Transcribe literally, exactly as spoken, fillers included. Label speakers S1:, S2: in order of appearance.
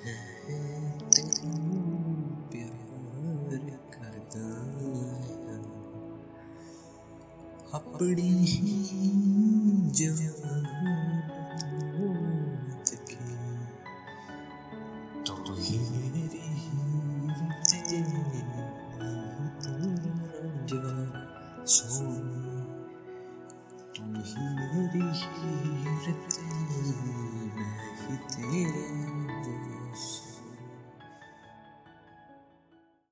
S1: है तेनू प्यार करदा है अपनी ही जान तकी तू ही मेरी रांझा सोनी तू ही मेरी हीर मैं ही तेरा